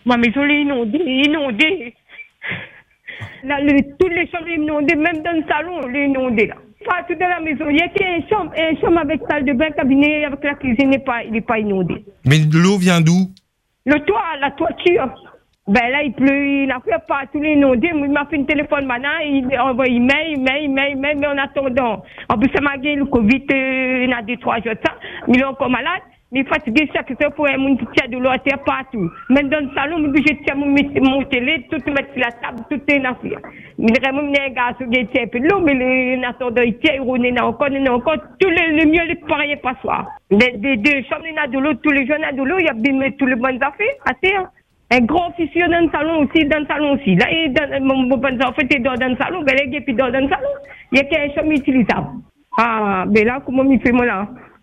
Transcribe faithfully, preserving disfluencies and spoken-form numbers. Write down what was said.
Ma maison est inondée, inondée. Là, le, toutes les chambres inondées, même dans le salon, on est inondé là. Partout dans la maison, il y a qu'une chambre, une chambre avec salle de bain, cabinet, avec la cuisine, il n'est pas, il est pas inondé. Mais l'eau vient d'où? Le toit, la toiture. Ben là, il pleut, il n'a fait pas tous les inondés. Il m'a fait un téléphone maintenant, il envoie email, email, email, email, mais en attendant. En plus, ça m'a gagné le Covid, euh, il y a deux, trois jours de ça. Mais il est encore malade. Mais fatigué chaque fois pour un monde qui tient de l'eau à terre partout. Même dans le salon, je suis obligé de mon, mon télé, tout mettre sur la table, tout est dans affaire. Mais vraiment, il y a un gars qui tient un peu de l'eau, mais en attendant, il tient, il y a encore, il y a encore, tout le, le mieux, le pareil pas soir. Des deux chambres, il y a de l'eau, tous les jours, il y a de l'eau, il y a bien tous les bonnes affaires, à terre. Un grand officier dans le salon aussi, dans le salon aussi. Là, il dans, mon bon enfant est dans le salon, ben là, il est dans le salon. Il y a qu'un chambre utilisable. Ah, ben là, comment il fait, moi, là?